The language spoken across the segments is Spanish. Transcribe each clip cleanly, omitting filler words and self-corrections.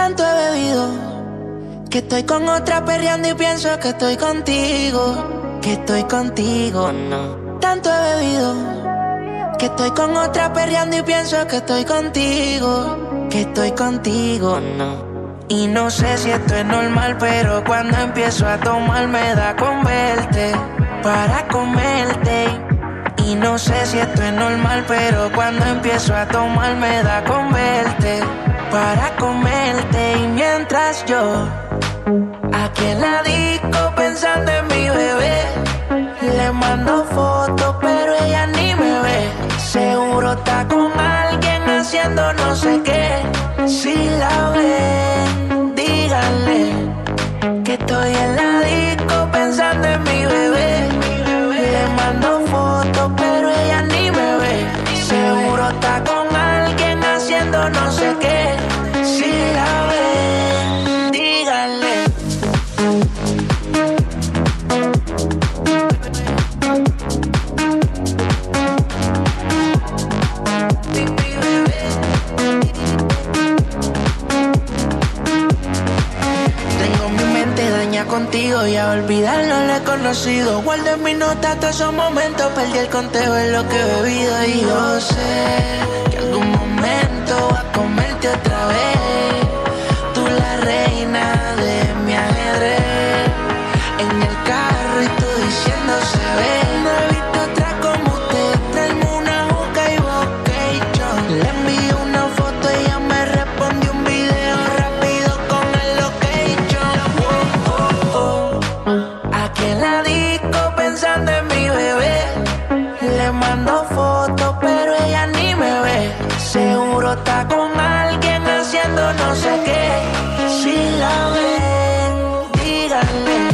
Tanto he bebido que estoy con otra perreando y pienso que estoy contigo. Que estoy contigo, no. Tanto he bebido que estoy con otra perreando y pienso que estoy contigo. Que estoy contigo, no. Y no sé si esto es normal, pero cuando empiezo a tomar me da con verte para comerte. Y no sé si esto es normal, pero cuando empiezo a tomar me da con verte para comerte. Y mientras yo aquí en la disco pensando en mi bebé, le mando fotos pero ella ni me ve. Seguro está con alguien haciendo no sé qué. Si la ven, díganle que estoy en la disco pensando en mi bebé. Le mando fotos pero ella ni me ve. Seguro está con alguien haciendo no sé qué. Si la ven, díganle. Tengo mi mente daña contigo y a olvidarlo lo he conocido. Guardo en mis notas todos esos momentos, perdí el conteo de lo que he bebido. Y yo sé que algún momento va a comerte otra vez. Tú la reina de mi ajedrez. En el carro y tú diciendo se ve. No he visto otra como usted. Traeme una juca y vocation. Le envié una foto y ella me respondió un video rápido con el location. Aquí en la disco pensando en mi bebé. Le mando fotos pero ella ni me ve. Seguro está con alguien haciendo no sé qué. Si la ven, díganle.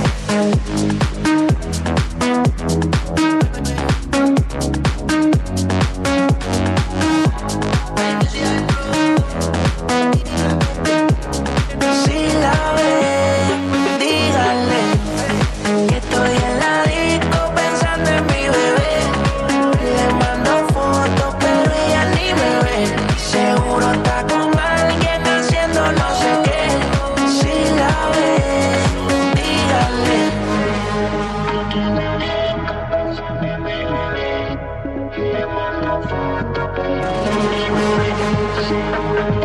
Si la ven, díganle que estoy en la disco pensando en mi bebé. Le mando fotos pero ella ni me ve. Seguro está con alguien haciendo no sé qué. Si la ven, díganle. Le mando fotos pero ella ni me ve.